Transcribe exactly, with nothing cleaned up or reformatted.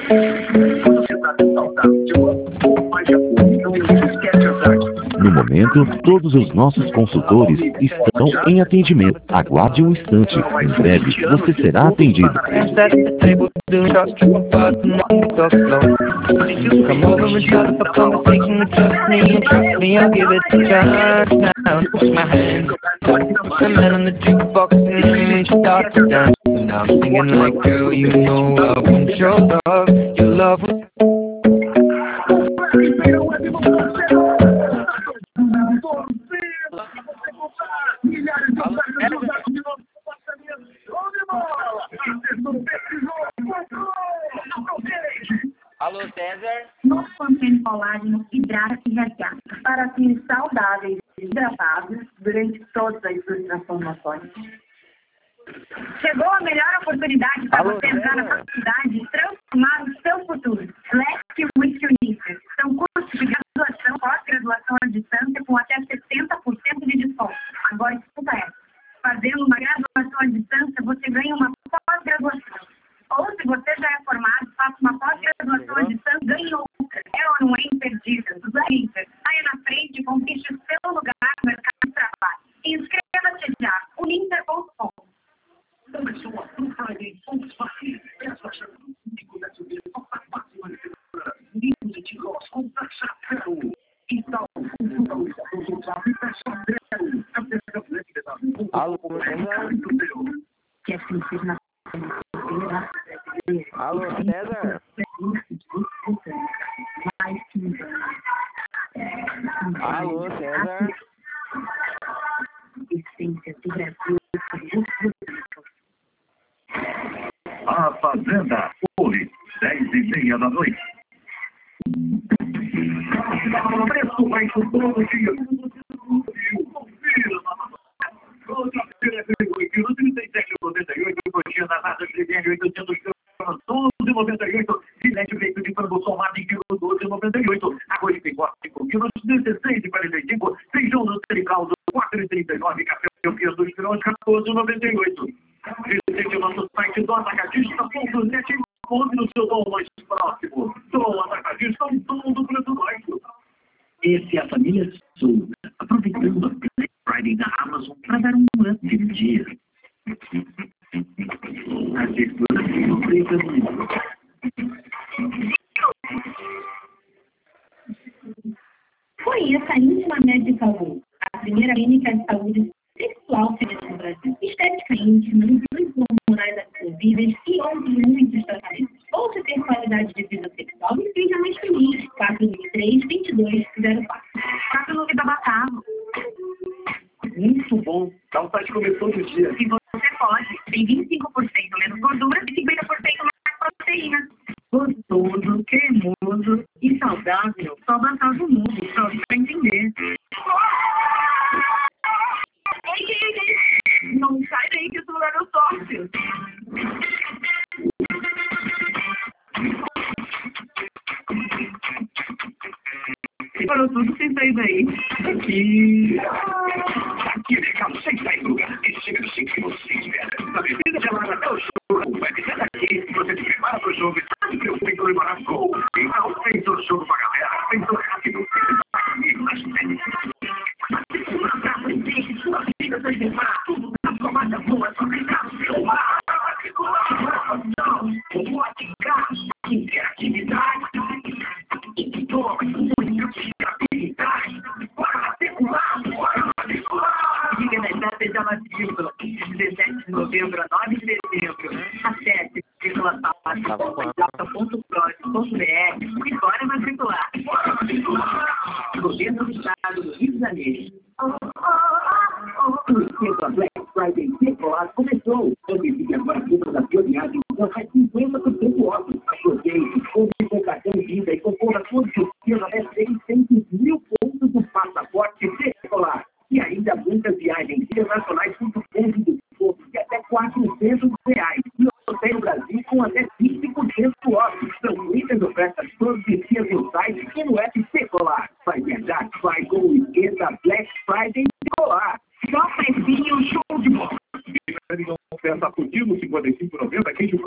No momento, todos os nossos consultores estão em atendimento. Aguarde um instante. Em breve, você será atendido. Come over and start up a conversation with trust me, trust me, I'll give it a chance now. Push my hand, the man on the jukebox and we start to dance. And I'm singing like, girl, you know I want your love, your love. Alô, César? Novo contém colágeno, hidrata e resgata para fins saudáveis e hidratados durante todas as suas transformações. Chegou a melhor oportunidade para Alô, você entrar na César? faculdade e transformar o seu futuro. Black Witch Uninter. São cursos de graduação, pós-graduação à distância com até sessenta por cento de desconto. Agora escuta essa. Fazendo uma graduação à distância, você ganha uma pós-graduação. Ou se você já é formado, faça uma pós-graduação à distância, ganhe outra. É ou não é imperdível? Do Black Inter. Saia na frente e conquiste o seu lugar no mercado de trabalho. Inscreva-se já. uninter ponto com. Começou a Blue Friday Volkswagen. Essa chance único da subida para máxima segurança. Livros de Ross com taxa zero. Então, o Volkswagen taxa zero. Alô, César? Que assim seja na Alô, César? Alô, César? Essência do Brasil. A Fazenda Poli, dez e meia da noite. Preço baixo todo dia. Confira, trinta e sete e noventa e oito, coxinha da Nasa Trivene, oitocentos gramas, doze e noventa e oito, filete feito de frango somado em quilo, doze e noventa e oito, arroz de picó, cinco quilos, dezesseis e quarenta e cinco, feijão no trical, quatro e trinta e nove, café o quilo, dois quilos, quatorze e noventa e oito. Visite o nosso site do atacadista ponto net e encontre no seu dom mais próximo. Dom Atacadista, um dom do preço baixo. Esse é a família Souza, aproveitando a Black Friday da Amazon para dar um up no dia. As verduras surpresas do mundo. Foi essa íntima médica saúde, a primeira clínica de saúde sexual feminina no Brasil. Estética íntima, ilusões hormonais absorvíveis e outros muitos tratamentos. Ou se ter qualidade de vida sexual e seja mais feliz. quatro dois três, dois dois zero quatro. Quatro no Vida Batavo. Muito bom. Tá um site começou do dia. E você pode. Tem vinte e cinco por cento menos gordura e cinquenta por cento mais proteína. Gostoso, cremoso e saudável. Só Batavo mundo. Só pra entender. Ei, ei, ei. Não sai daí que isso não é meu sócio. Parou tudo sem sair daí. Aqui. Aqui, recado sem sair do lugar. Esse chega do cinco que você espera. A bebida gelada até o jogo. Vai descer daqui. Você se prepara pro jogo e sabe que eu tenho que comemorar gol. Então, fez o jogo pra galera. Pensou rápido. Amigo, nas férias. Mas se for uma praça inteira, sua vida vai levar tudo. A sua malha boa, só brincar no seu mar. Não, como ativar interatividade. E toma muita habilidade. Bora matricular, bora matricular. Diga das datas da matrícula. dezessete de novembro a nove de dezembro. Acesse matrícula ponto pro ponto br e bora matricular. Bora matricular. Governo do Estado do Rio de Janeiro. O esquema Black Friday Secolar começou. Antecipe a partida da sua viagem com cinquenta por cento off. Aproveite, compre com cartão Visa e concorra todos os dias até seiscentos mil pontos do passaporte Secolar. E ainda muitas viagens internacionais com pontos de desconto de até quatrocentos reais. E hotel no Brasil com até vinte por cento off. São muitas ofertas todos os dias no site e no app Secolar. Vai viajar, vai com o esquenta Black Friday Secolar. Só precinho, show de bola. Oferta por quilo, cinquenta e cinco reais e noventa centavos. Queijo